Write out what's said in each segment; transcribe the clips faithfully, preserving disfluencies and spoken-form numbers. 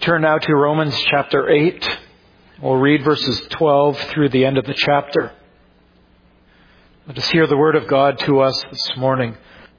Turn now to Romans chapter eight. We'll read verses twelve through the end of the chapter. Let us hear the word of God to us this morning.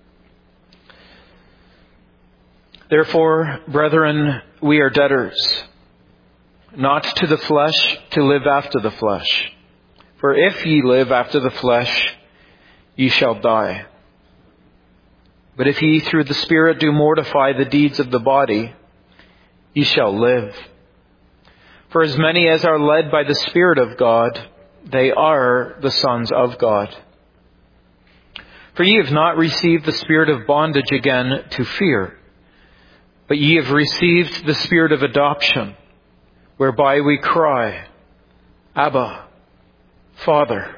Therefore, brethren, we are debtors, not to the flesh, to live after the flesh. For if ye live after the flesh, ye shall die. But if ye through the Spirit do mortify the deeds of the body, ye shall live. For as many as are led by the Spirit of God, they are the sons of God. For ye have not received the spirit of bondage again to fear, but ye have received the Spirit of adoption, whereby we cry, Abba, Father.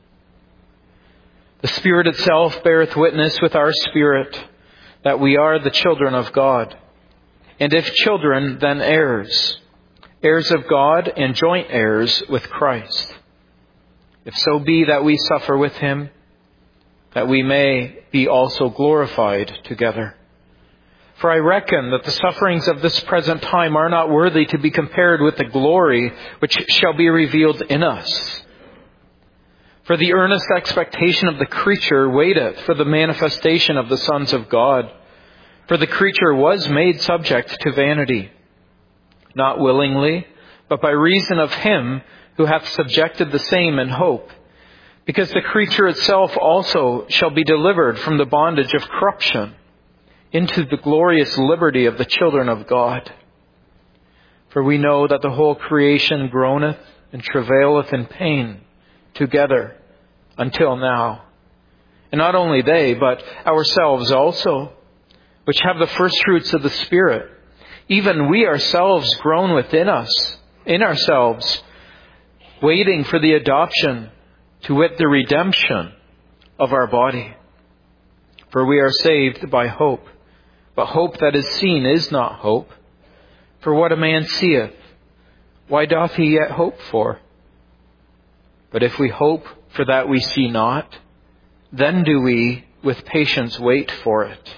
The Spirit itself beareth witness with our spirit that we are the children of God. And if children, then heirs, heirs of God and joint heirs with Christ. If so be that we suffer with him, that we may be also glorified together. For I reckon that the sufferings of this present time are not worthy to be compared with the glory which shall be revealed in us. For the earnest expectation of the creature waiteth for the manifestation of the sons of God. For the creature was made subject to vanity, not willingly, but by reason of him who hath subjected the same in hope, because the creature itself also shall be delivered from the bondage of corruption into the glorious liberty of the children of God. For we know that the whole creation groaneth and travaileth in pain together until now. And not only they, but ourselves also, which have the first fruits of the Spirit, even we ourselves groan within us, in ourselves, waiting for the adoption, to wit, the redemption of our body. For we are saved by hope. But hope that is seen is not hope. For what a man seeth, why doth he yet hope for? But if we hope for that we see not, then do we with patience wait for it.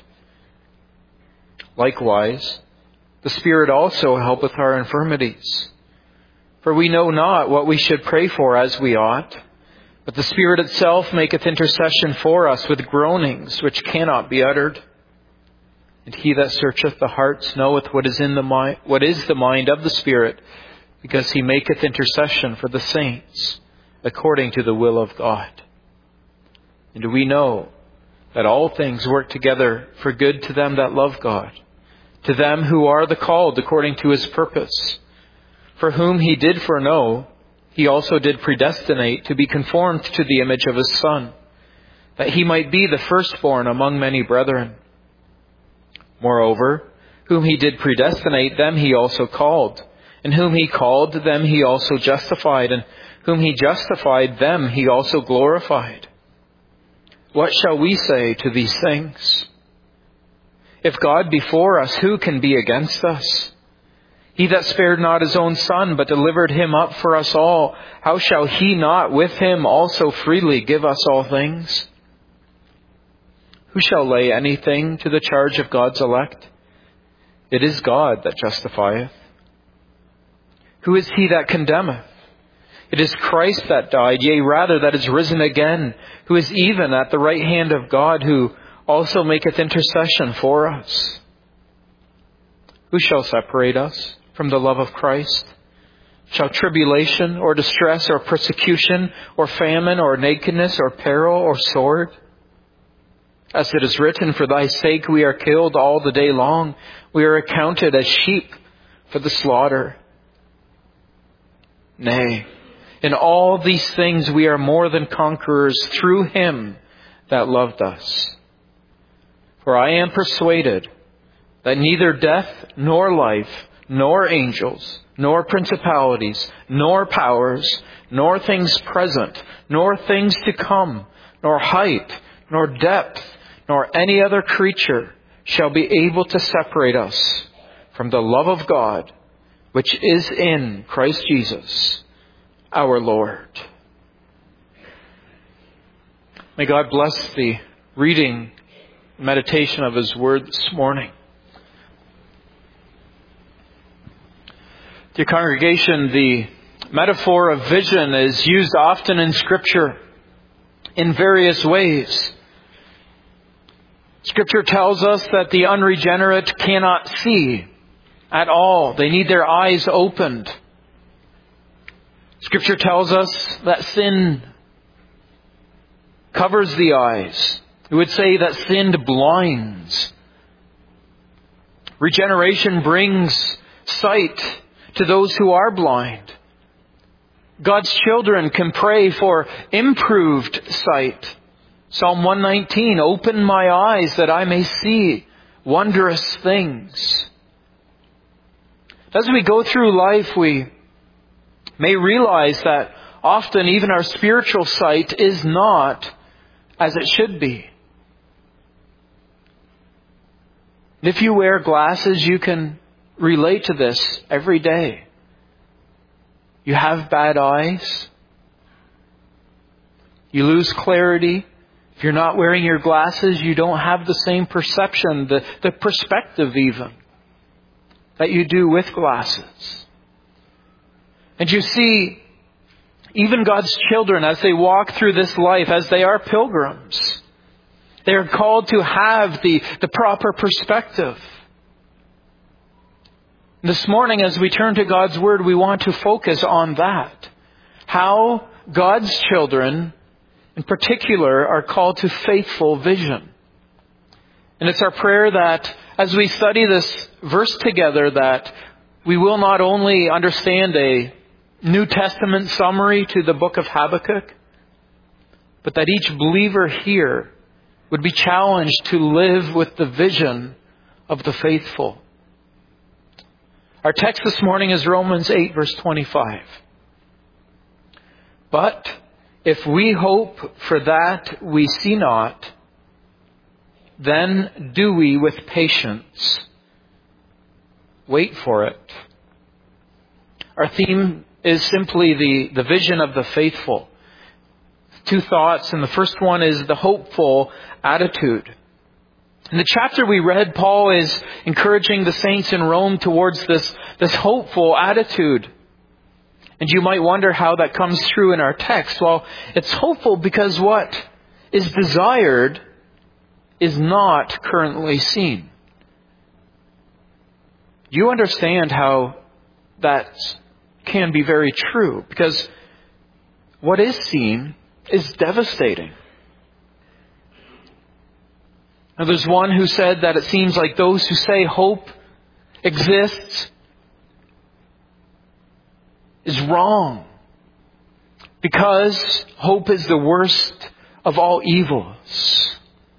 Likewise, the Spirit also helpeth our infirmities. For we know not what we should pray for as we ought, but the Spirit itself maketh intercession for us with groanings which cannot be uttered. And he that searcheth the hearts knoweth what is in the mind, what is the mind of the Spirit, because he maketh intercession for the saints according to the will of God. And we know that all things work together for good to them that love God, to them who are the called according to his purpose. For whom he did foreknow, he also did predestinate to be conformed to the image of his Son, that he might be the firstborn among many brethren. Moreover, whom he did predestinate, them he also called. And whom he called, them he also justified. And whom he justified, them he also glorified. What shall we say to these things? If God be for us, who can be against us? He that spared not his own Son, but delivered him up for us all, how shall he not with him also freely give us all things? Who shall lay anything to the charge of God's elect? It is God that justifieth. Who is he that condemneth? It is Christ that died, yea, rather that is risen again, who is even at the right hand of God, who also maketh intercession for us. Who shall separate us from the love of Christ? Shall tribulation, or distress, or persecution, or famine, or nakedness, or peril, or sword? As it is written, for thy sake we are killed all the day long. We are accounted as sheep for the slaughter. Nay, in all these things we are more than conquerors through him that loved us. For I am persuaded that neither death, nor life, nor angels, nor principalities, nor powers, nor things present, nor things to come, nor height, nor depth, nor any other creature shall be able to separate us from the love of God, which is in Christ Jesus, our Lord. May God bless the reading, meditation of his word this morning. Dear congregation, the metaphor of vision is used often in Scripture in various ways. Scripture tells us that the unregenerate cannot see at all. They need their eyes opened. Scripture tells us that sin covers the eyes. It would say that sin blinds. Regeneration brings sight to those who are blind. God's children can pray for improved sight. Psalm one nineteen, open my eyes that I may see wondrous things. As we go through life, we may realize that often even our spiritual sight is not as it should be. If you wear glasses, you can relate to this every day. You have bad eyes. You lose clarity. If you're not wearing your glasses, you don't have the same perception, the, the perspective even, that you do with glasses. And you see, even God's children, as they walk through this life, as they are pilgrims, they are called to have the, the proper perspective. This morning, as we turn to God's Word, we want to focus on that. How God's children, in particular, are called to faithful vision. And it's our prayer that as we study this verse together, that we will not only understand a New Testament summary to the book of Habakkuk, but that each believer here would be challenged to live with the vision of the faithful. Our text this morning is Romans eight, verse twenty-five. But if we hope for that we see not, then do we with patience wait for it. Our theme is simply the, the vision of the faithful. Two thoughts, and the first one is the hopeful attitude. In the chapter we read, Paul is encouraging the saints in Rome towards this, this hopeful attitude. And you might wonder how that comes through in our text. Well, it's hopeful because what is desired is not currently seen. You understand how that can be very true, because what is seen is devastating. Now, there's one who said that it seems like those who say hope exists is wrong, because hope is the worst of all evils.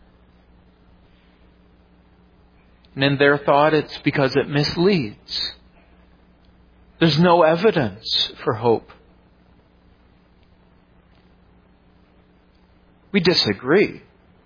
And in their thought, it's because it misleads. There's no evidence for hope. We disagree.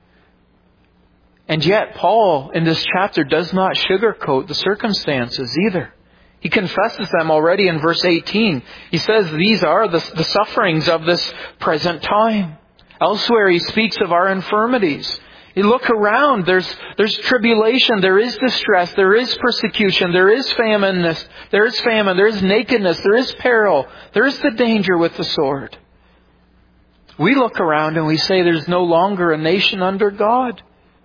And yet, Paul, in this chapter, does not sugarcoat the circumstances either. He confesses them already in verse eighteen. He says these are the, the sufferings of this present time. Elsewhere, he speaks of our infirmities. You look around, there's, there's tribulation, there is distress, there is persecution, there is famine, there is famine, there is nakedness, there is peril, there is the danger with the sword. We look around and we say there's no longer a nation under God.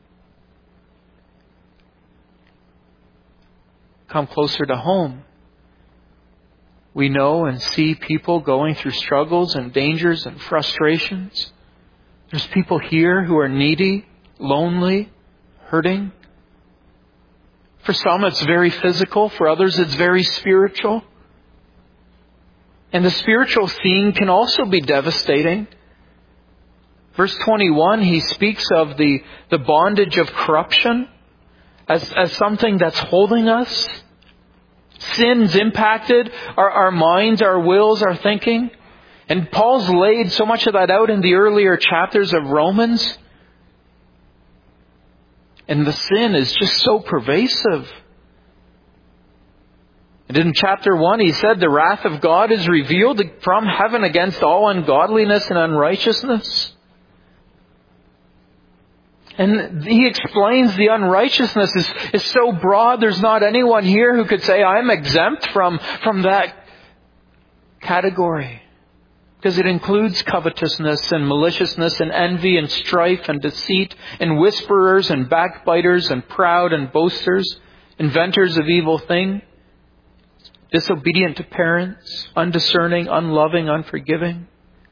Come closer to home. We know and see people going through struggles and dangers and frustrations. There's people here who are needy, lonely, hurting. For some it's very physical. For others it's very spiritual. And the spiritual scene can also be devastating. Verse twenty-one, he speaks of the, the bondage of corruption as, as something that's holding us. Sin's impacted our, our minds, our wills, our thinking. And Paul's laid so much of that out in the earlier chapters of Romans. And the sin is just so pervasive. And in chapter one, he said the wrath of God is revealed from heaven against all ungodliness and unrighteousness. And he explains the unrighteousness is, is so broad, there's not anyone here who could say, I'm exempt from, from that category. Because it includes covetousness and maliciousness and envy and strife and deceit and whisperers and backbiters and proud and boasters, inventors of evil things, disobedient to parents, undiscerning, unloving, unforgiving.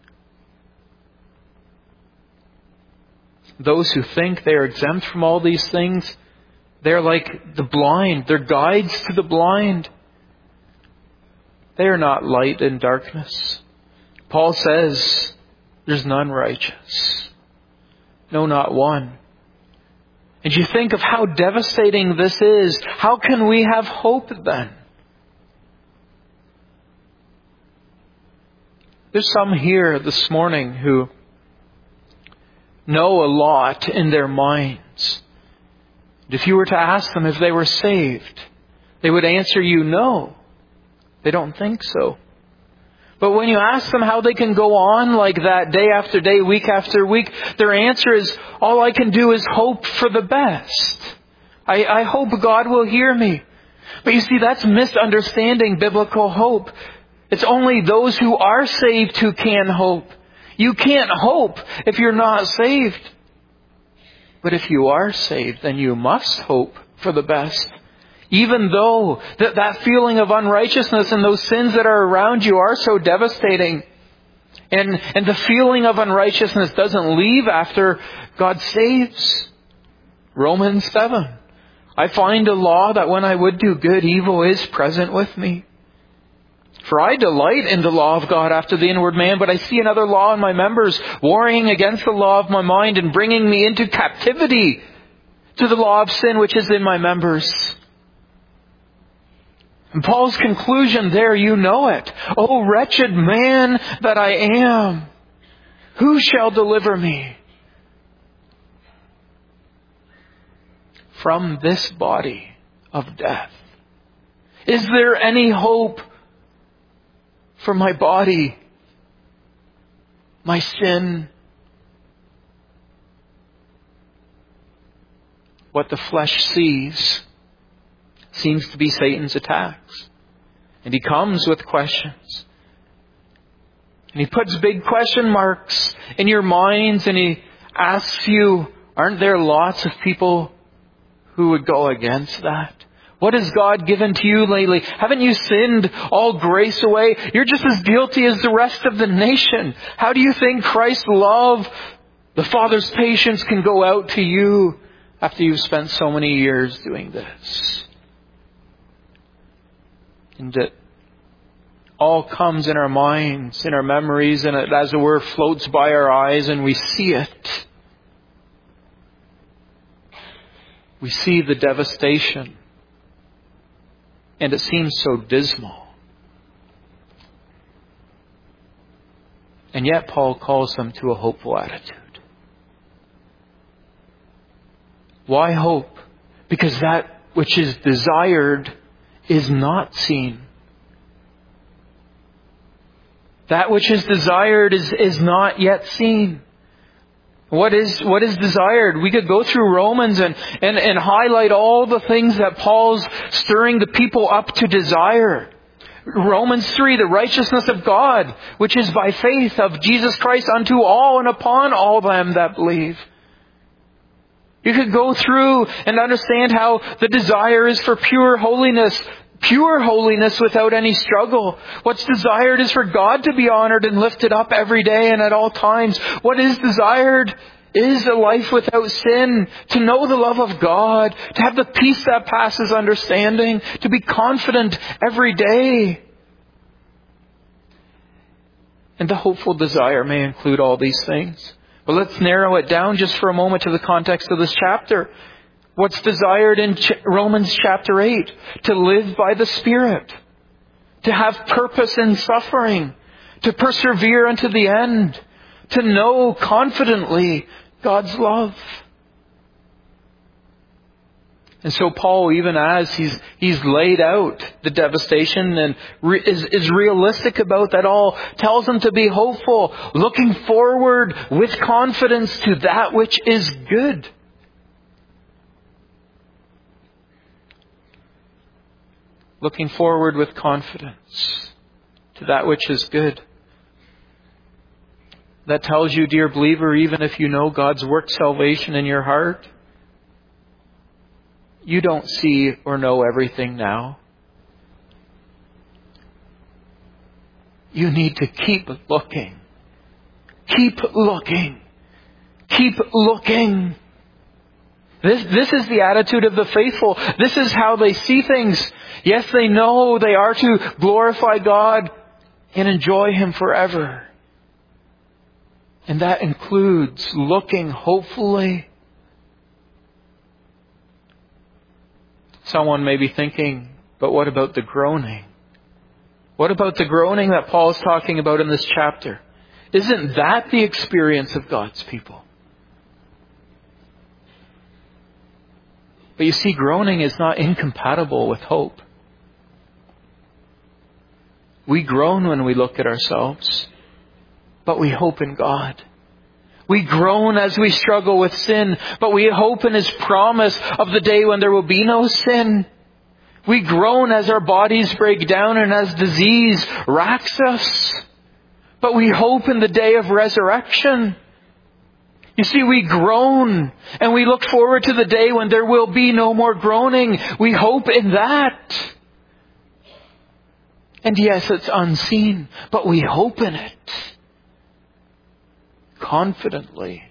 Those who think they are exempt from all these things, they're like the blind. They're guides to the blind. They are not light in darkness. Paul says, there's none righteous. No, not one. And you think of how devastating this is. How can we have hope then? There's some here this morning who know a lot in their minds. If you were to ask them if they were saved, they would answer you no. They don't think so. But when you ask them how they can go on like that day after day, week after week, their answer is, all I can do is hope for the best. I, I hope God will hear me. But you see, that's misunderstanding biblical hope. It's only those who are saved who can hope. You can't hope if you're not saved. But if you are saved, then you must hope for the best. Even though that, that feeling of unrighteousness and those sins that are around you are so devastating. And, and the feeling of unrighteousness doesn't leave after God saves. Romans seven. I find a law that when I would do good, evil is present with me. For I delight in the law of God after the inward man, but I see another law in my members, warring against the law of my mind and bringing me into captivity to the law of sin which is in my members. And Paul's conclusion there, you know it. Oh, wretched man that I am, who shall deliver me from this body of death? Is there any hope for my body, my sin? What the flesh sees seems to be Satan's attacks. And he comes with questions. And he puts big question marks in your minds and he asks you, aren't there lots of people who would go against that? What has God given to you lately? Haven't you sinned all grace away? You're just as guilty as the rest of the nation. How do you think Christ's love, the Father's patience can go out to you after you've spent so many years doing this? And it all comes in our minds, in our memories, and it, as it were, floats by our eyes and we see it. We see the devastation. And it seems so dismal. And yet Paul calls them to a hopeful attitude. Why hope? Because that which is desired is not seen. That which is desired is, is not yet seen. What is, what is desired? We could go through Romans and, and, and highlight all the things that Paul's stirring the people up to desire. Romans three, the righteousness of God, which is by faith of Jesus Christ unto all and upon all them that believe. You could go through and understand how the desire is for pure holiness. Pure holiness without any struggle. What's desired is for God to be honored and lifted up every day and at all times. What is desired is a life without sin, to know the love of God, to have the peace that passes understanding, to be confident every day. And the hopeful desire may include all these things. But let's narrow it down just for a moment to the context of this chapter. What's desired in Romans chapter eight? To live by the Spirit. To have purpose in suffering. To persevere unto the end. To know confidently God's love. And so Paul, even as he's he's laid out the devastation and re, is, is realistic about that all, tells them to be hopeful, looking forward with confidence to that which is good. looking forward with confidence to that which is good. That tells you, dear believer, even if you know God's worked salvation in your heart, you don't see or know everything now. You need to keep looking. Keep looking. Keep looking. This, this is the attitude of the faithful. This is how they see things. Yes, they know they are to glorify God and enjoy Him forever. And that includes looking hopefully. Someone may be thinking, but what about the groaning? What about the groaning that Paul is talking about in this chapter? Isn't that the experience of God's people? But you see, groaning is not incompatible with hope. We groan when we look at ourselves, but we hope in God. We groan as we struggle with sin, but we hope in His promise of the day when there will be no sin. We groan as our bodies break down and as disease racks us, but we hope in the day of resurrection. You see, we groan and we look forward to the day when there will be no more groaning. We hope in that. And yes, it's unseen, but we hope in it confidently.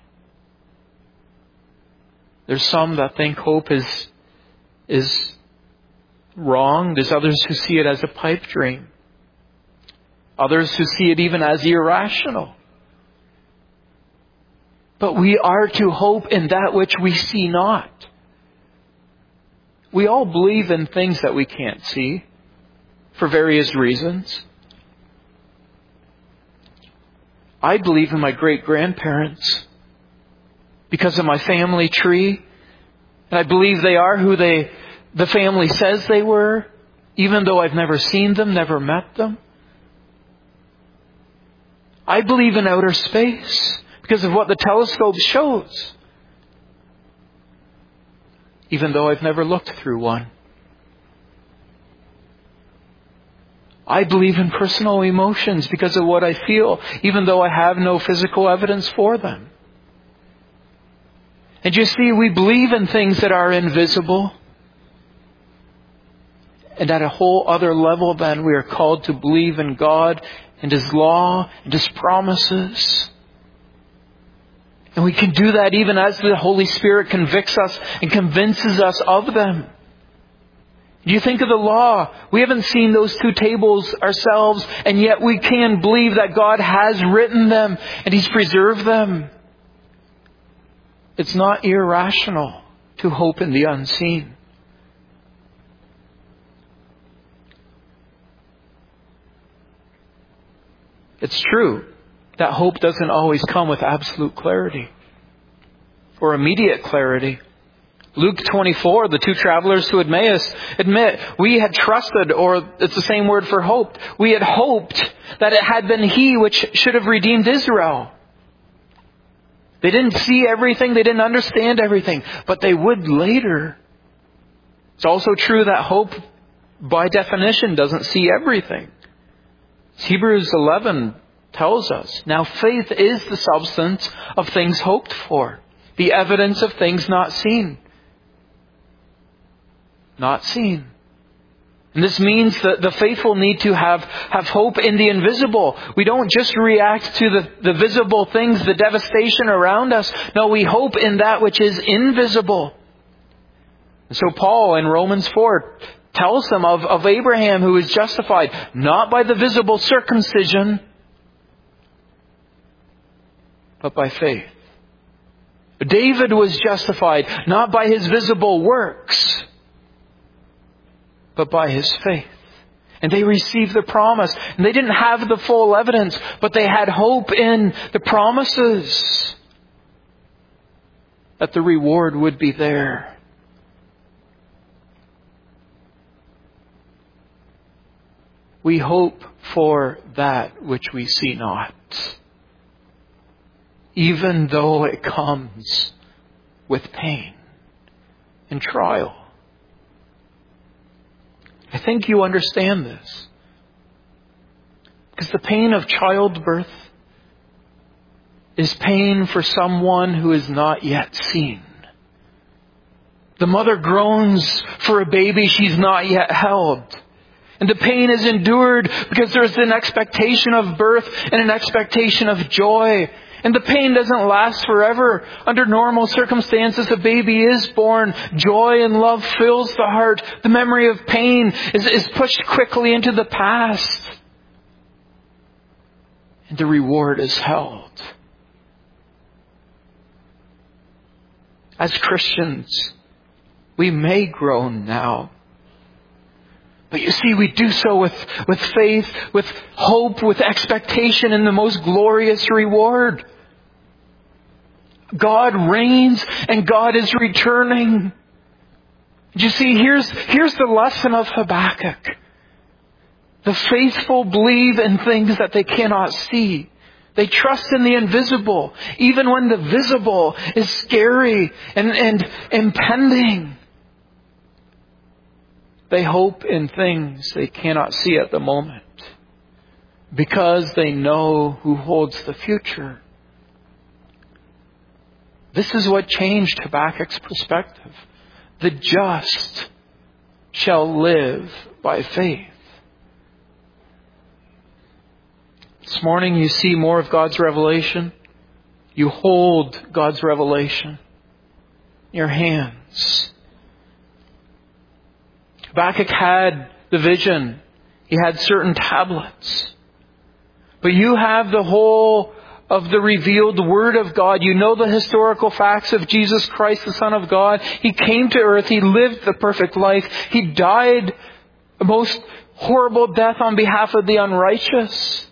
There's some that think hope is, is wrong. There's others who see it as a pipe dream. Others who see it even as irrational. But we are to hope in that which we see not. We all believe in things that we can't see for various reasons. I believe in my great-grandparents because of my family tree. And I believe they are who they, the family says they were, even though I've never seen them, never met them. I believe in outer space because of what the telescope shows, even though I've never looked through one. I believe in personal emotions because of what I feel, even though I have no physical evidence for them. And you see, we believe in things that are invisible. And at a whole other level then, we are called to believe in God and His law and His promises. And we can do that even as the Holy Spirit convicts us and convinces us of them. Do you think of the law? We haven't seen those two tables ourselves, and yet we can believe that God has written them and He's preserved them. It's not irrational to hope in the unseen. It's true that hope doesn't always come with absolute clarity or immediate clarity. Luke twenty-four, the two travelers to Emmaus admit, we had trusted, or it's the same word for hoped, we had hoped that it had been He which should have redeemed Israel. They didn't see everything, they didn't understand everything, but they would later. It's also true that hope, by definition, doesn't see everything. Hebrews eleven tells us, now faith is the substance of things hoped for, the evidence of things not seen. Not seen. And this means that the faithful need to have, have hope in the invisible. We don't just react to the, the visible things, the devastation around us. No, we hope in that which is invisible. And so Paul in Romans four tells them of, of Abraham who is justified not by the visible circumcision, but by faith. David was justified not by his visible works, but by his faith. And they received the promise. And they didn't have the full evidence, but they had hope in the promises that the reward would be there. We hope for that which we see not, even though it comes with pain and trial. I think think you understand this. Because the pain of childbirth is pain for someone who is not yet seen. The mother groans for a baby she's not yet held. And the pain is endured because there's an expectation of birth and an expectation of joy. And the pain doesn't last forever. Under normal circumstances, a baby is born. Joy and love fills the heart. The memory of pain is, is pushed quickly into the past. And the reward is held. As Christians, we may groan now. But you see, we do so with, with faith, with hope, with expectation in the most glorious reward. God reigns and God is returning. You see, here's, here's the lesson of Habakkuk. The faithful believe in things that they cannot see. They trust in the invisible, even when the visible is scary and, and impending. They hope in things they cannot see at the moment because they know who holds the future. This is what changed Habakkuk's perspective. The just shall live by faith. This morning you see more of God's revelation. You hold God's revelation in your hands. Habakkuk had the vision. He had certain tablets. But you have the whole of the revealed Word of God. You know the historical facts of Jesus Christ, the Son of God. He came to earth. He lived the perfect life. He died a most horrible death on behalf of the unrighteous.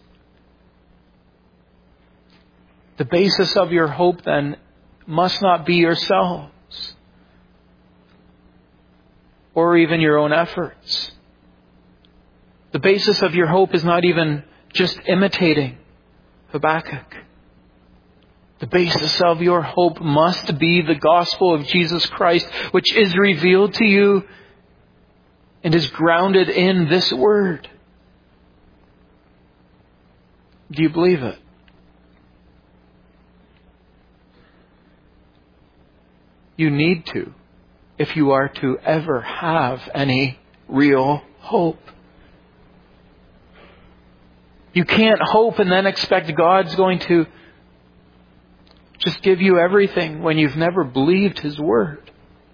The basis of your hope then must not be yourselves or even your own efforts. The basis of your hope is not even just imitating Habakkuk. The basis of your hope must be the gospel of Jesus Christ, which is revealed to you and is grounded in this word. Do you believe it? You need to, if you are to ever have any real hope. You can't hope and then expect God's going to just give you everything when you've never believed His Word.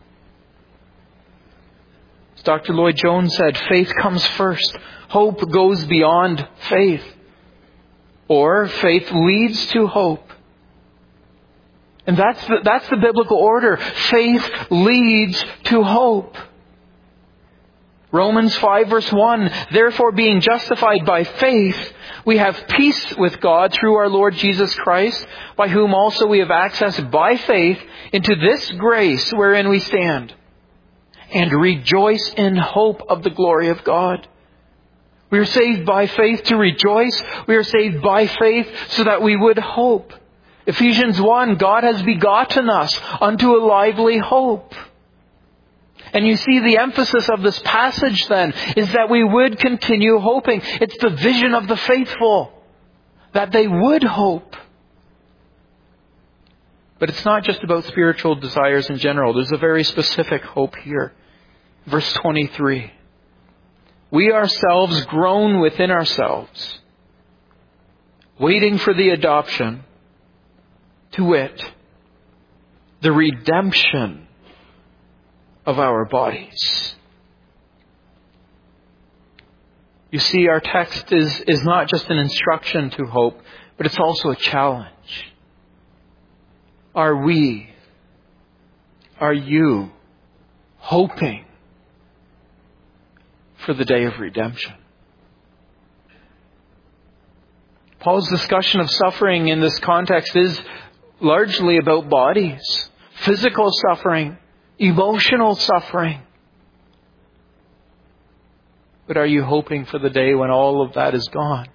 As Doctor Lloyd Jones said, faith comes first. Hope goes beyond faith. Or faith leads to hope. And that's the, that's the biblical order. Faith leads to hope. Romans five verse one, therefore being justified by faith, we have peace with God through our Lord Jesus Christ, by whom also we have access by faith into this grace wherein we stand, and rejoice in hope of the glory of God. We are saved by faith to rejoice. We are saved by faith so that we would hope. Ephesians one, God has begotten us unto a lively hope. And you see the emphasis of this passage then is that we would continue hoping. It's the vision of the faithful, that they would hope. But it's not just about spiritual desires in general. There's a very specific hope here. Verse twenty-three. We ourselves groan within ourselves, waiting for the adoption, to wit, the redemption of our bodies. You see, our text is, is not just an instruction to hope, but it's also a challenge. Are we, are you hoping for the day of redemption? Paul's discussion of suffering in this context is largely about bodies, physical suffering, emotional suffering. But are you hoping for the day when all of that is gone?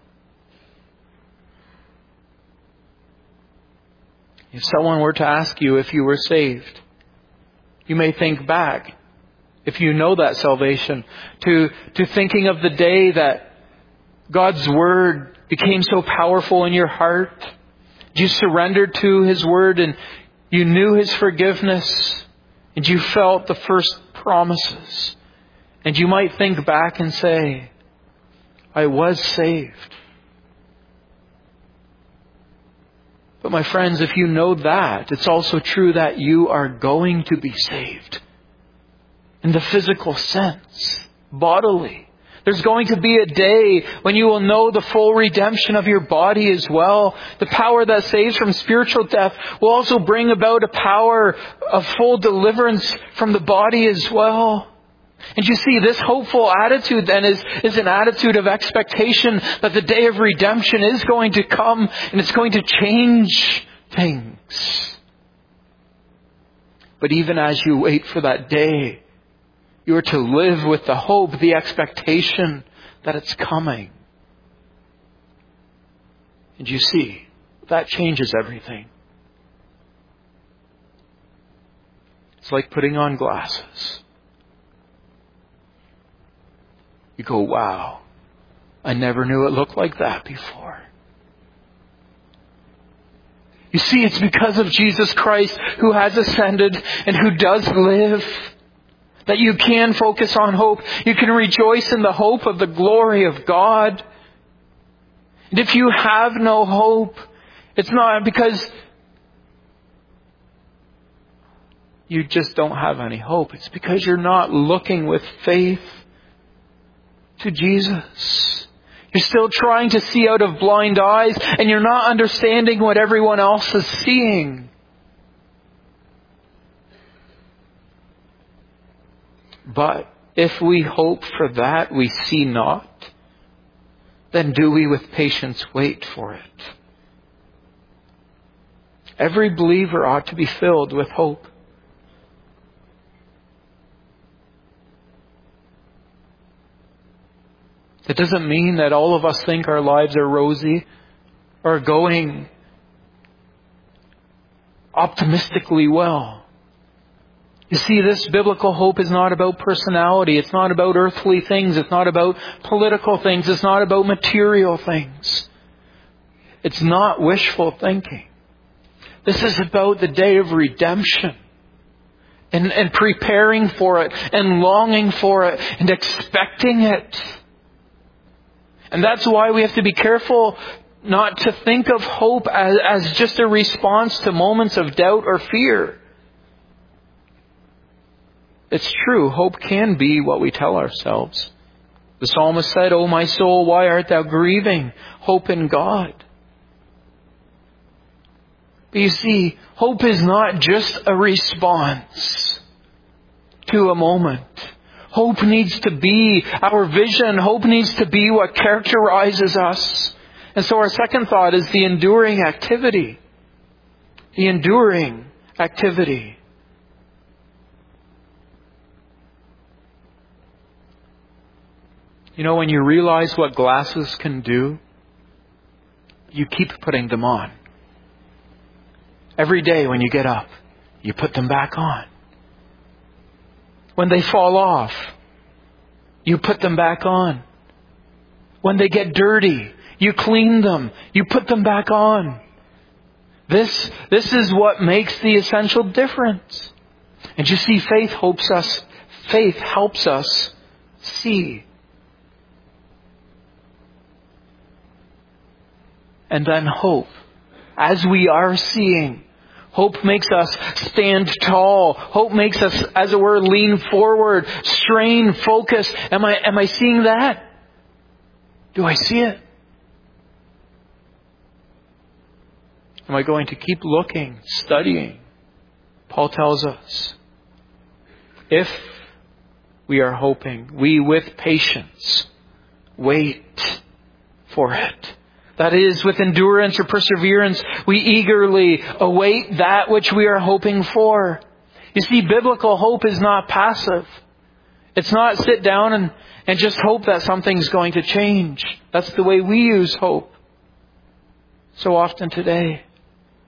If someone were to ask you if you were saved, you may think back. if you know that salvation, to, to thinking of the day that God's Word became so powerful in your heart. You surrendered to His Word and you knew His forgiveness and you felt the first promises. And you might think back and say, I was saved. But my friends, if you know that, it's also true that you are going to be saved. In the physical sense, bodily. There's going to be a day when you will know the full redemption of your body as well. The power that saves from spiritual death will also bring about a power of full deliverance from the body as well. And you see, this hopeful attitude then is, is an attitude of expectation that the day of redemption is going to come and it's going to change things. But even as you wait for that day, you are to live with the hope, the expectation that it's coming. And you see, that changes everything. It's like putting on glasses. You go, wow, I never knew it looked like that before. You see, it's because of Jesus Christ who has ascended and who does live that you can focus on hope. You can rejoice in the hope of the glory of God. And if you have no hope, it's not because you just don't have any hope. It's because you're not looking with faith to Jesus. You're still trying to see out of blind eyes and you're not understanding what everyone else is seeing. But if we hope for that we see not, then do we with patience wait for it. Every believer ought to be filled with hope. It doesn't mean that all of us think our lives are rosy or going optimistically well. You see, this biblical hope is not about personality. It's not about earthly things. It's not about political things. It's not about material things. It's not wishful thinking. This is about the day of redemption. And, and preparing for it. And longing for it. And expecting it. And that's why we have to be careful not to think of hope as, as just a response to moments of doubt or fear. It's true, hope can be what we tell ourselves. The psalmist said, "O my soul, why art thou grieving? Hope in God." But you see, hope is not just a response to a moment. Hope needs to be our vision. Hope needs to be what characterizes us. And so our second thought is the enduring activity. The enduring activity. You know, when you realize what glasses can do, you keep putting them on. Every day when you get up, you put them back on. When they fall off, you put them back on. When they get dirty, you clean them. You put them back on. This, this is what makes the essential difference. And you see, faith hopes us, faith helps us see. And then hope, as we are seeing, hope makes us stand tall. Hope makes us, as it were, lean forward, strain, focus. Am I, am I seeing that? Do I see it? Am I going to keep looking, studying? Paul tells us, if we are hoping, we with patience wait for it. That is, with endurance or perseverance, we eagerly await that which we are hoping for. You see, biblical hope is not passive. It's not sit down and, and just hope that something's going to change. That's the way we use hope so often today.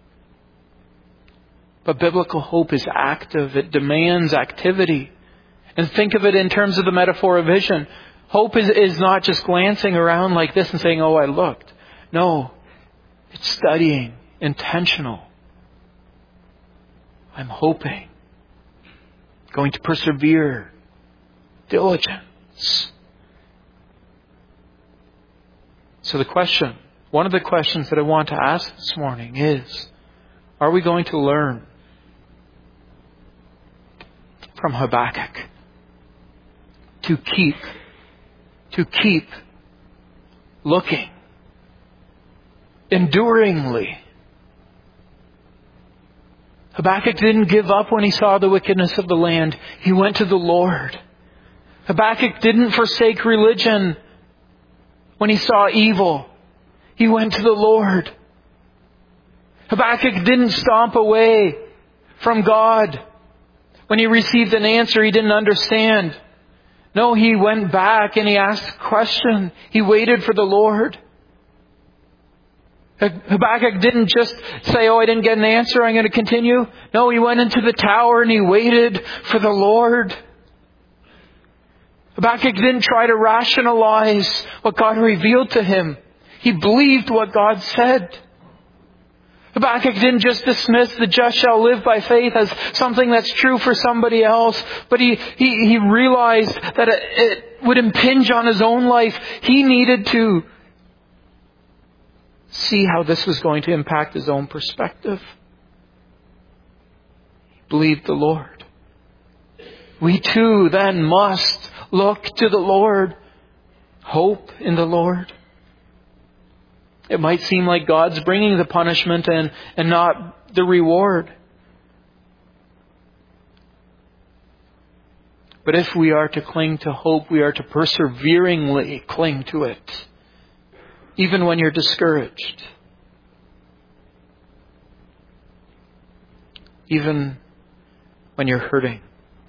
But biblical hope is active. It demands activity. And think of it in terms of the metaphor of vision. Hope is, is not just glancing around like this and saying, oh, I looked. No, it's studying, intentional. I'm hoping, going to persevere, diligence. So the question, one of the questions that I want to ask this morning is, are we going to learn from Habakkuk to keep, to keep looking, enduringly? Habakkuk didn't give up when he saw the wickedness of the land. He went to the Lord. Habakkuk didn't forsake religion when he saw evil. He went to the Lord. Habakkuk didn't stomp away from God when he received an answer he didn't understand. No, he went back and he asked a question. He waited for the Lord. Habakkuk didn't just say, oh, I didn't get an answer, I'm going to continue. No, he went into the tower and he waited for the Lord. Habakkuk didn't try to rationalize what God revealed to him. He believed what God said. Habakkuk didn't just dismiss the just shall live by faith as something that's true for somebody else, but he, he, he realized that it, it would impinge on his own life. He needed to see how this was going to impact his own perspective. He believed the Lord. We too then must look to the Lord. Hope in the Lord. It might seem like God's bringing the punishment and, and not the reward. But if we are to cling to hope, we are to perseveringly cling to it. Even when you're discouraged. Even when you're hurting.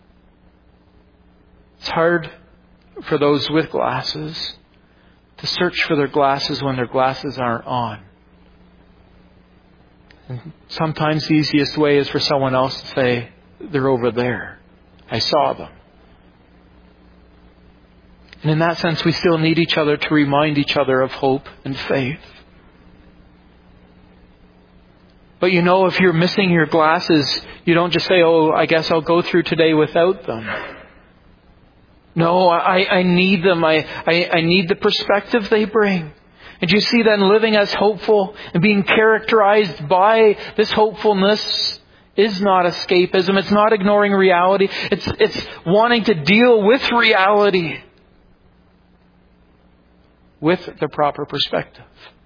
It's hard for those with glasses to search for their glasses when their glasses aren't on. And sometimes the easiest way is for someone else to say, they're over there. I saw them. And in that sense, we still need each other to remind each other of hope and faith. But you know, if you're missing your glasses, you don't just say, oh, I guess I'll go through today without them. No, I, I need them. I, I, I need the perspective they bring. And you see then living as hopeful and being characterized by this hopefulness is not escapism. It's not ignoring reality. It's, it's wanting to deal with reality with the proper perspective.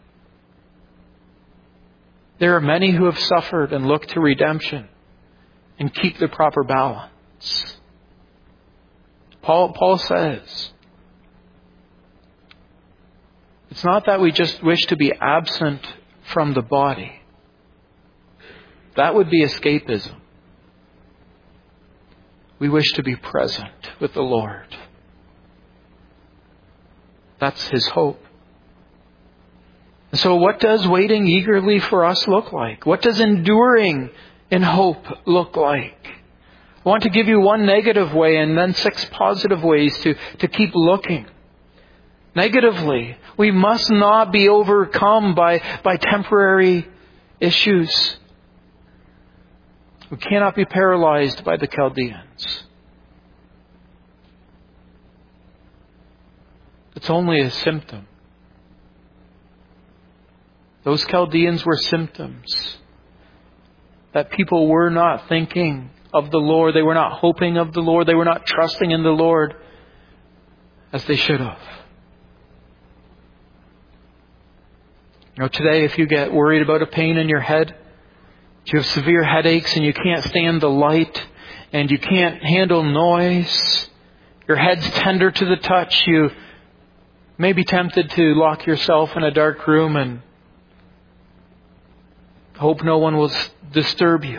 There are many who have suffered and look to redemption and keep the proper balance. Paul, Paul says, it's not that we just wish to be absent from the body. That would be escapism. We wish to be present with the Lord. That's His hope. And so what does waiting eagerly for us look like? What does enduring in hope look like? I want to give you one negative way and then six positive ways to, to keep looking. Negatively, we must not be overcome by, by temporary issues. We cannot be paralyzed by the Chaldeans. It's only a symptom. Those Chaldeans were symptoms that people were not thinking of the Lord. They were not hoping of the Lord. They were not trusting in the Lord as they should have. You know, today if you get worried about a pain in your head, if you have severe headaches and you can't stand the light and you can't handle noise, your head's tender to the touch, you may be tempted to lock yourself in a dark room and hope no one will disturb you.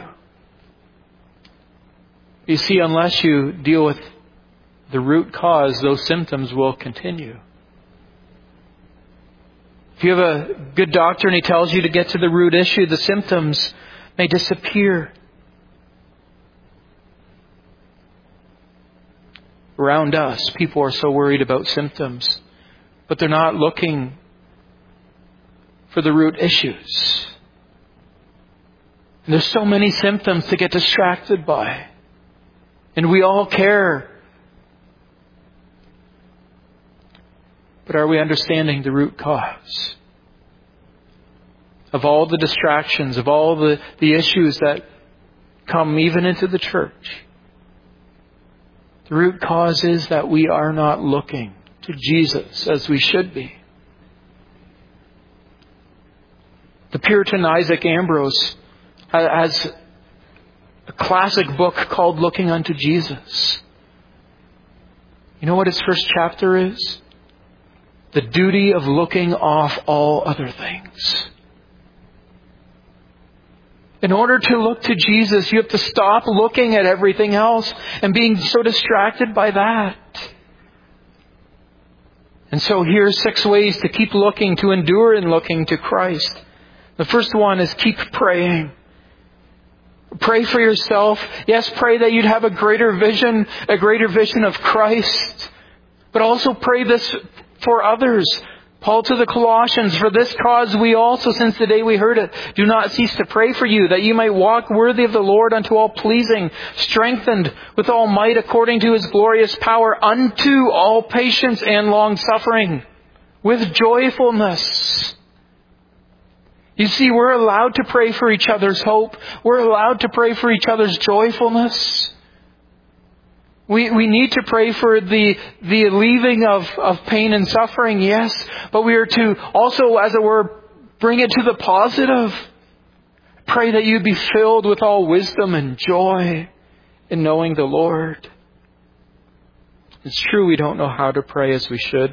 You see, unless you deal with the root cause, those symptoms will continue. If you have a good doctor and he tells you to get to the root issue, the symptoms may disappear. Around us, people are so worried about symptoms, but they're not looking for the root issues. And there's so many symptoms to get distracted by. And we all care. But are we understanding the root cause of all the distractions, of all the, the issues that come even into the church? The root cause is that we are not looking to Jesus as we should be. The Puritan Isaac Ambrose has a classic book called Looking Unto Jesus. You know what his first chapter is? The duty of looking off all other things. In order to look to Jesus, you have to stop looking at everything else and being so distracted by that. And so here's six ways to keep looking, to endure in looking to Christ. The first one is keep praying. Pray for yourself. Yes, pray that you'd have a greater vision, a greater vision of Christ. But also pray this for others. Paul to the Colossians, for this cause we also, since the day we heard it, do not cease to pray for you, that you might walk worthy of the Lord unto all pleasing, strengthened with all might according to His glorious power, unto all patience and long suffering, with joyfulness. You see, we're allowed to pray for each other's hope. We're allowed to pray for each other's joyfulness. We we need to pray for the the relieving of, of pain and suffering, yes. But we are to also, as it were, bring it to the positive. Pray that you be filled with all wisdom and joy in knowing the Lord. It's true we don't know how to pray as we should.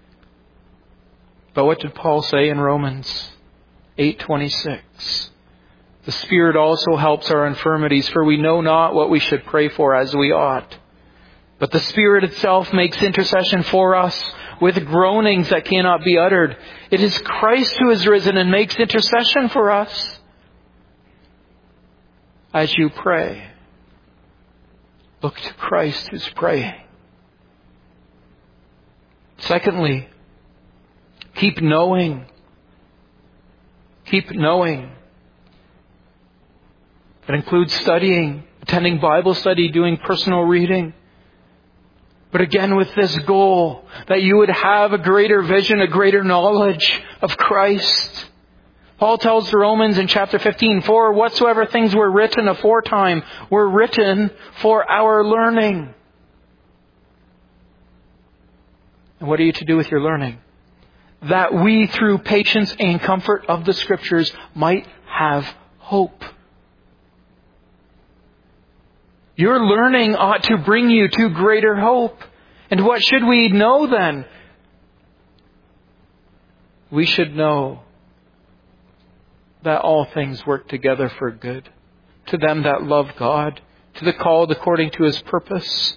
But what did Paul say in Romans eight twenty-six? The Spirit also helps our infirmities, for we know not what we should pray for as we ought. But the Spirit itself makes intercession for us with groanings that cannot be uttered. It is Christ who is risen and makes intercession for us. As you pray, look to Christ who's praying. Secondly, keep knowing. Keep knowing. That includes studying, attending Bible study, doing personal reading. But again, with this goal, that you would have a greater vision, a greater knowledge of Christ. Paul tells the Romans in chapter fifteen, for whatsoever things were written aforetime were written for our learning. And what are you to do with your learning? That we, through patience and comfort of the Scriptures, might have hope. Your learning ought to bring you to greater hope. And what should we know then? We should know that all things work together for good, to them that love God, to the called according to His purpose.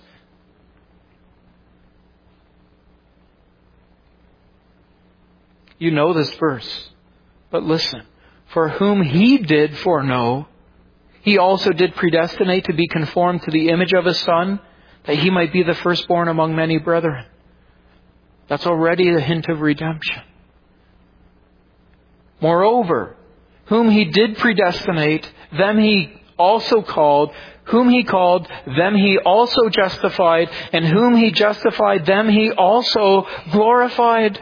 You know this verse, but listen. For whom He did foreknow, He also did predestinate to be conformed to the image of His Son, that He might be the firstborn among many brethren. That's already a hint of redemption. Moreover, whom He did predestinate, them He also called. Whom He called, them He also justified. And whom He justified, them He also glorified.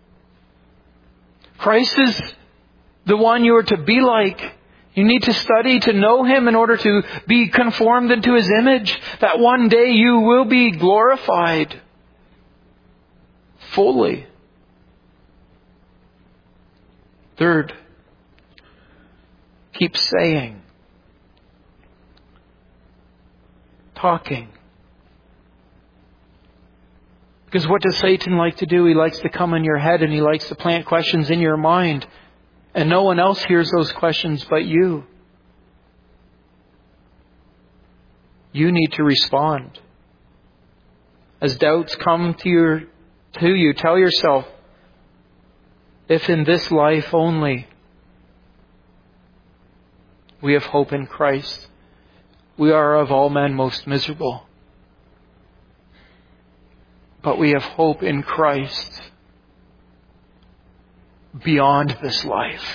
Christ is the one you are to be like. You need to study to know Him in order to be conformed into His image. That one day you will be glorified fully. Third, keep saying, talking. Because what does Satan like to do? He likes to come in your head and he likes to plant questions in your mind. And no one else hears those questions but you. You need to respond. As doubts come to your to you, tell yourself, if in this life only we have hope in Christ, we are of all men most miserable. but we have hope in Christ beyond this life.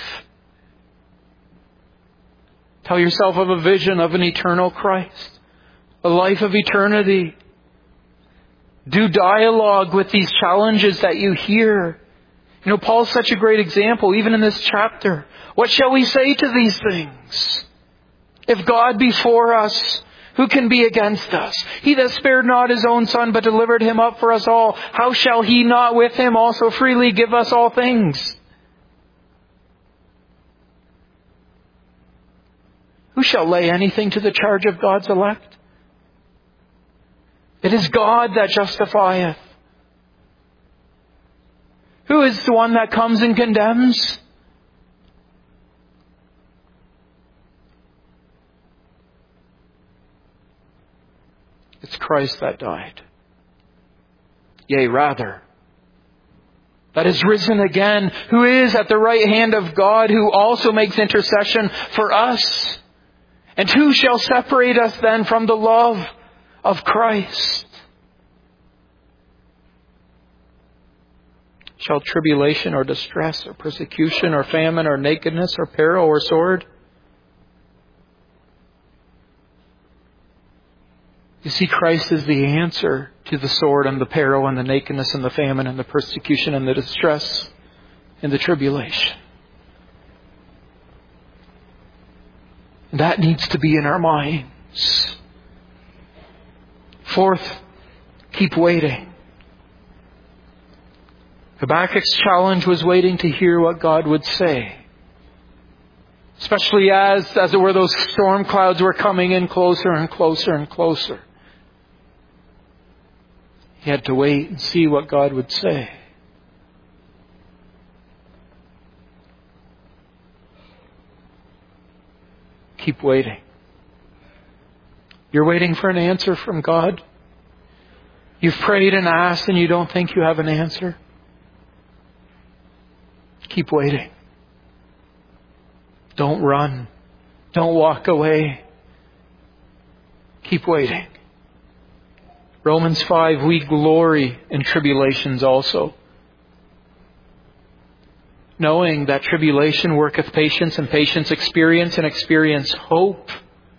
Tell yourself of a vision of an eternal Christ, a life of eternity. Do dialogue with these challenges that you hear. You know, Paul's such a great example, even in this chapter. What shall we say to these things? If God be for us, who can be against us? He that spared not his own Son, but delivered him up for us all, how shall he not with him also freely give us all things? Who shall lay anything to the charge of God's elect? It is God that justifieth. Who is the one that comes and condemns? It's Christ that died. Yea, rather, that is risen again, who is at the right hand of God, who also makes intercession for us. And who shall separate us then from the love of Christ? Shall tribulation or distress or persecution or famine or nakedness or peril or sword? You see, Christ is the answer to the sword and the peril and the nakedness and the famine and the persecution and the distress and the tribulation. And that needs to be in our minds. Fourth, keep waiting. Habakkuk's challenge was waiting to hear what God would say. Especially as, as it were, those storm clouds were coming in closer and closer and closer. He had to wait and see what God would say. Keep waiting. You're waiting for an answer from God. You've prayed and asked and you don't think you have an answer. Keep waiting. Don't run. Don't walk away. Keep waiting. Romans five, we glory in tribulations also, knowing that tribulation worketh patience, and patience experience, and experience hope.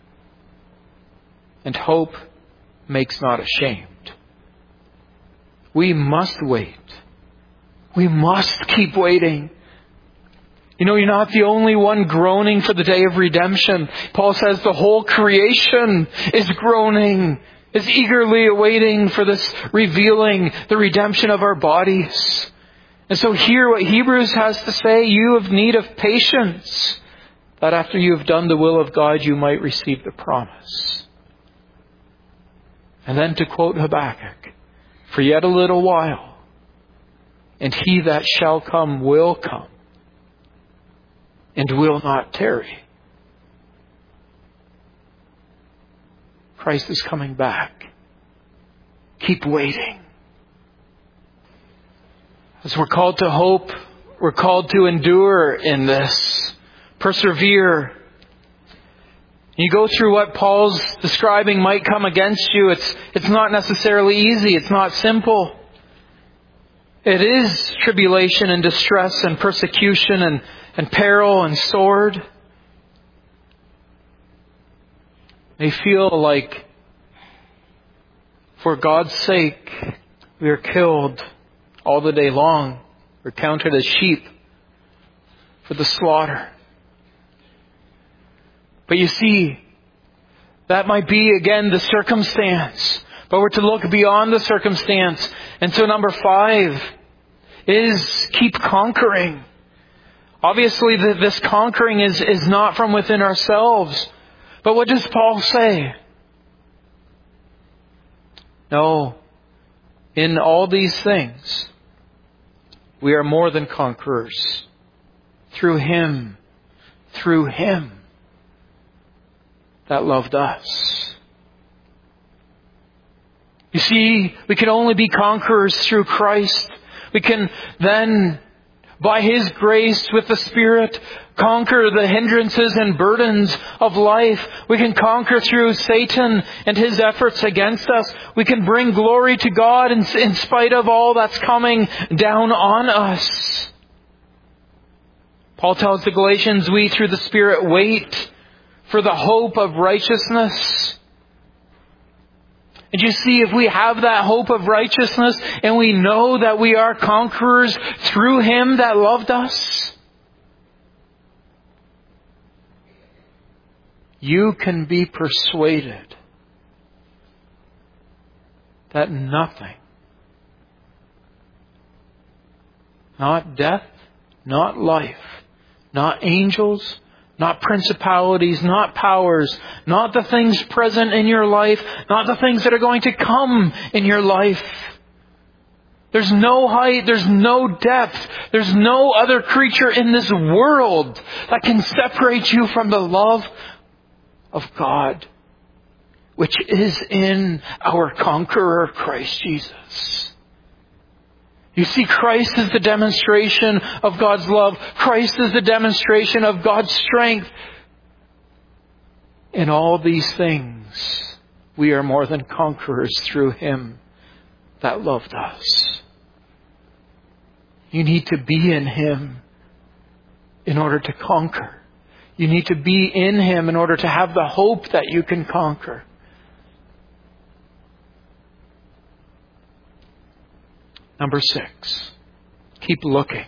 And hope makes not ashamed. We must wait. We must keep waiting. You know, you're not the only one groaning for the day of redemption. Paul says the whole creation is groaning, is eagerly awaiting for this revealing, the redemption of our bodies. And so hear what Hebrews has to say. You have need of patience, that after you have done the will of God, you might receive the promise. And then to quote Habakkuk, for yet a little while, and he that shall come will come, and will not tarry. Christ is coming back. Keep waiting. As we're called to hope, we're called to endure in this. Persevere. You go through what Paul's describing might come against you. It's, it's not necessarily easy. It's not simple. It is tribulation and distress and persecution and, and peril and sword. They feel like, for God's sake, we are killed all the day long. We're counted as sheep for the slaughter. But you see, that might be again the circumstance. But we're to look beyond the circumstance. And so number five is keep conquering. Obviously this conquering is, is not from within ourselves. But what does Paul say? No. In all these things, we are more than conquerors. Through Him. Through Him that loved us. You see, we can only be conquerors through Christ. We can then by His grace with the Spirit, conquer the hindrances and burdens of life. We can conquer through Satan and his efforts against us. We can bring glory to God in, in spite of all that's coming down on us. Paul tells the Galatians, we through the Spirit wait for the hope of righteousness. And you see, if we have that hope of righteousness and we know that we are conquerors through Him that loved us, you can be persuaded that nothing, not death, not life, not angels, not principalities, not powers, not the things present in your life, not the things that are going to come in your life. There's no height, there's no depth, there's no other creature in this world that can separate you from the love of God, which is in our conqueror, Christ Jesus. You see, Christ is the demonstration of God's love. Christ is the demonstration of God's strength. In all these things, we are more than conquerors through Him that loved us. You need to be in Him in order to conquer. You need to be in Him in order to have the hope that you can conquer. Number six, keep looking.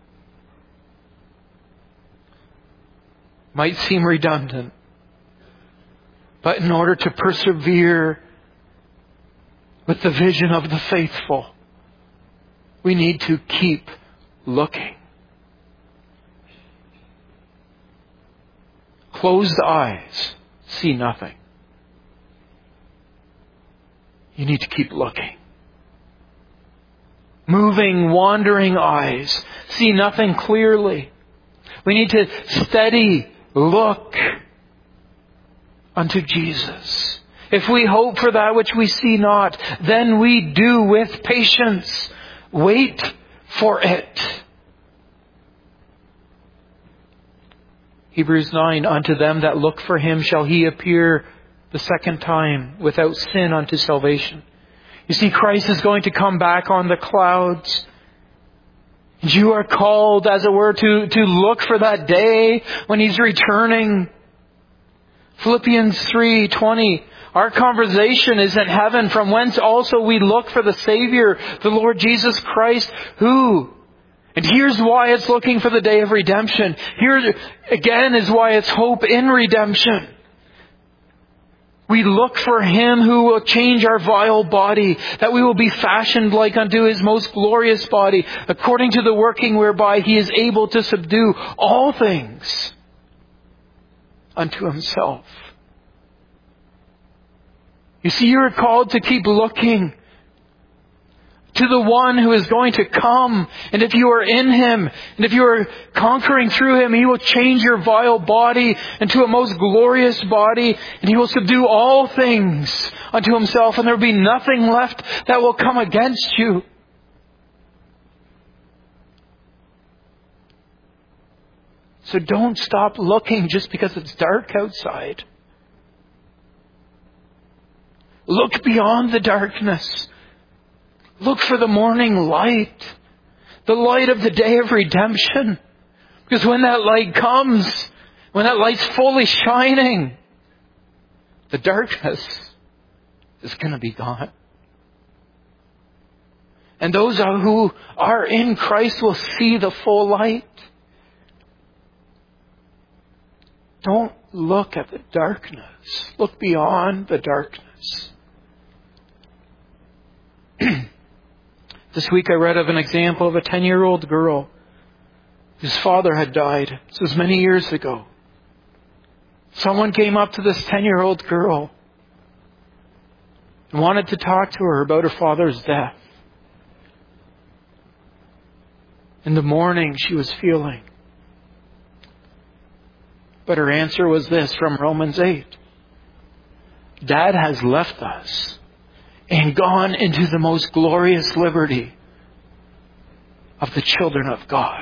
Might seem redundant, but in order to persevere with the vision of the faithful, we need to keep looking. Closed eyes see nothing. You need to keep looking. Moving, wandering eyes see nothing clearly. We need to steady look unto Jesus. If we hope for that which we see not, then we do with patience wait for it. Hebrews nine, unto them that look for Him shall He appear the second time without sin unto salvation. You see, Christ is going to come back on the clouds. And you are called, as it were, to, to look for that day when He's returning. Philippians three twenty. Our conversation is in heaven, from whence also we look for the Savior, the Lord Jesus Christ, who... And here's why it's looking for the day of redemption. Here again is why it's hope in redemption. We look for Him who will change our vile body, that we will be fashioned like unto His most glorious body, according to the working whereby He is able to subdue all things unto Himself. You see, you are called to keep looking to the one who is going to come. And if you are in Him, and if you are conquering through Him, He will change your vile body into a most glorious body, and He will subdue all things unto Himself, and there will be nothing left that will come against you. So don't stop looking just because it's dark outside. Look beyond the darkness. Look for the morning light, the light of the day of redemption. Because when that light comes, when that light's fully shining, the darkness is going to be gone. And those who are in Christ will see the full light. Don't look at the darkness. Look beyond the darkness. This week I read of an example of a ten-year-old girl whose father had died. This was many years ago. Someone came up to this ten-year-old girl and wanted to talk to her about her father's death. In the morning she was feeling. But her answer was this from Romans eight. Dad has left us and gone into the most glorious liberty. of the children of God.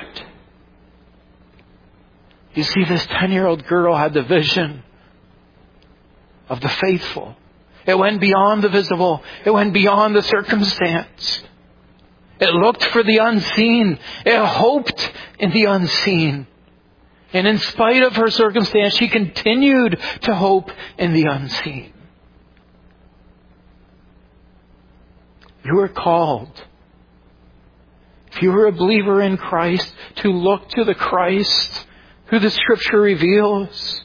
You see, this ten-year-old girl had the vision of the faithful. It went beyond the visible. It went beyond the circumstance. It looked for the unseen. It hoped in the unseen. And in spite of her circumstance, she continued to hope in the unseen. You are called, if you are a believer in Christ, to look to the Christ who the Scripture reveals.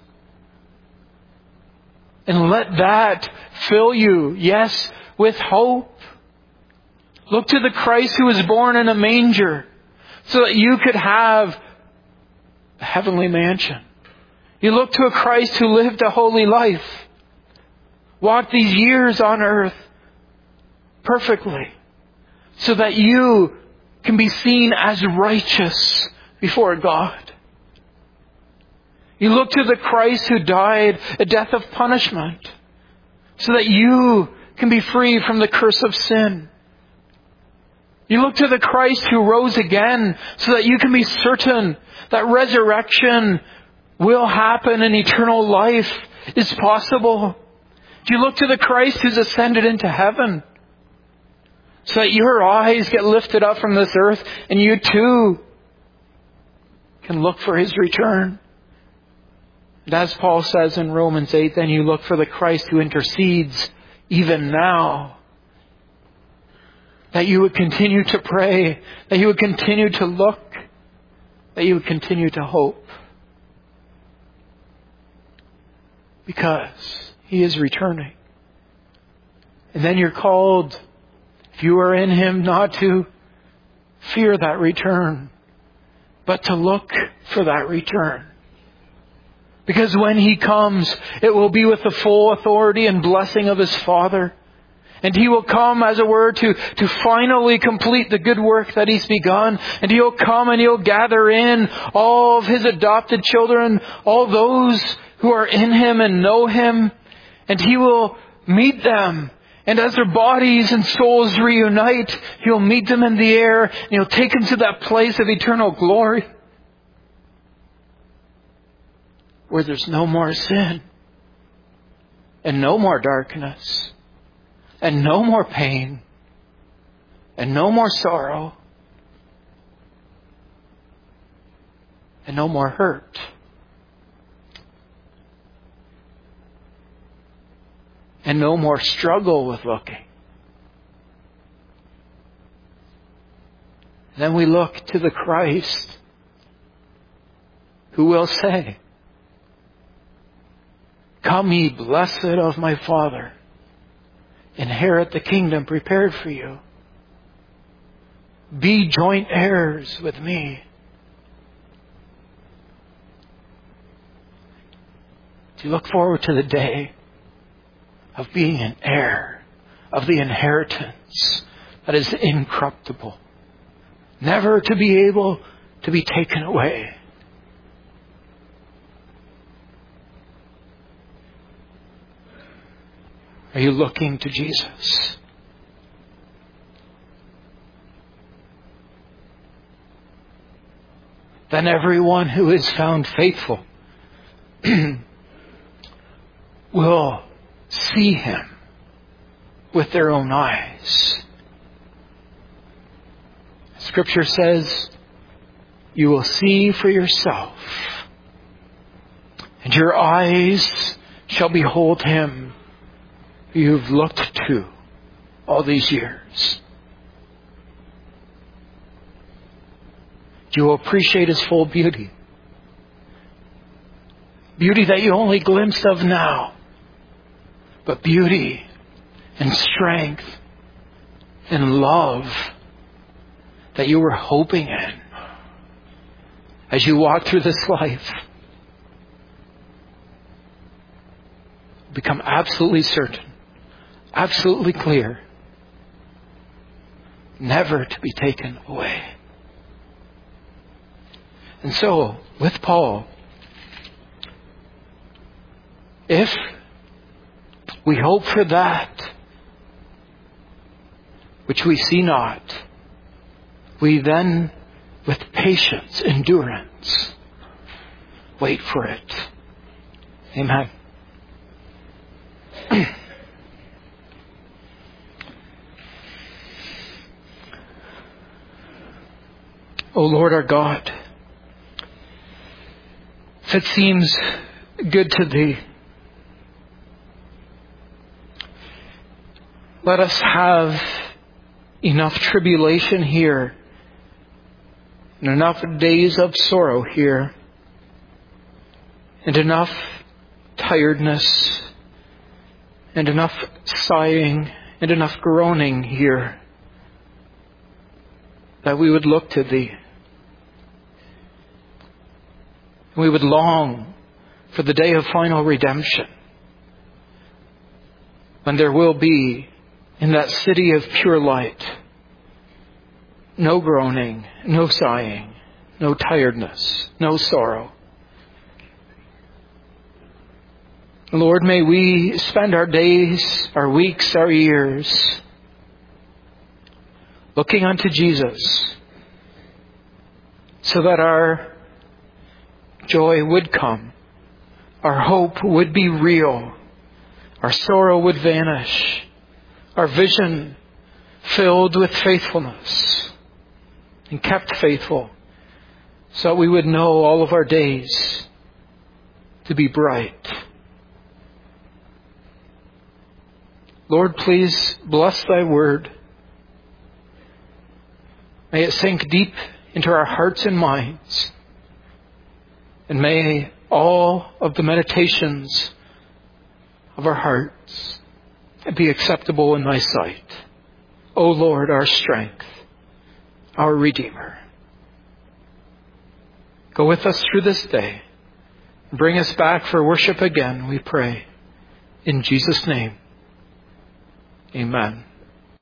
And let that fill you, yes, with hope. Look to the Christ who was born in a manger so that you could have a heavenly mansion. You look to a Christ who lived a holy life, walked these years on earth perfectly, so that you can be seen as righteous before God. You look to the Christ who died a death of punishment, so that you can be free from the curse of sin. You look to the Christ who rose again, so that you can be certain that resurrection will happen and eternal life is possible. You look to the Christ who's ascended into heaven, so that your eyes get lifted up from this earth and you too can look for His return. And as Paul says in Romans eight, then you look for the Christ who intercedes even now. That you would continue to pray, that you would continue to look, that you would continue to hope. Because He is returning. And then you're called, if you are in Him, not to fear that return, but to look for that return. Because when He comes, it will be with the full authority and blessing of His Father. And He will come, as it were, to, to finally complete the good work that He's begun. And He'll come and He'll gather in all of His adopted children, all those who are in Him and know Him. And He will meet them. And as their bodies and souls reunite, He'll meet them in the air and He'll take them to that place of eternal glory where there's no more sin and no more darkness and no more pain and no more sorrow and no more hurt. And no more struggle with looking. Then we look to the Christ who will say, "Come ye blessed of my Father, inherit the kingdom prepared for you. Be joint heirs with me." Do you look forward to the day of being an heir of the inheritance that is incorruptible, never to be able to be taken away? Are you looking to Jesus? Then everyone who is found faithful will see Him with their own eyes. Scripture says, you will see for yourself, and your eyes shall behold Him who you've looked to all these years. You will appreciate His full beauty. Beauty that you only glimpsed of now. But beauty and strength and love that you were hoping in as you walk through this life. Become absolutely certain, absolutely clear, never to be taken away. And so, with Paul, if we hope for that which we see not, we then with patience, endurance. Wait for it. Amen. O Lord our God, if it seems good to Thee, let us have enough tribulation here and enough days of sorrow here and enough tiredness and enough sighing and enough groaning here that we would look to Thee. We would long for the day of final redemption, when there will be in that city of pure light no groaning, no sighing, no tiredness, no sorrow. Lord, may we spend our days, our weeks, our years looking unto Jesus, so that our joy would come, our hope would be real, our sorrow would vanish, our vision filled with faithfulness and kept faithful, so that we would know all of our days to be bright. Lord, please bless Thy word. May it sink deep into our hearts and minds. And may all of the meditations of our hearts be acceptable in Thy sight. O Lord, our strength, our Redeemer. Go with us through this day. Bring us back for worship again, we pray. In Jesus' name, amen.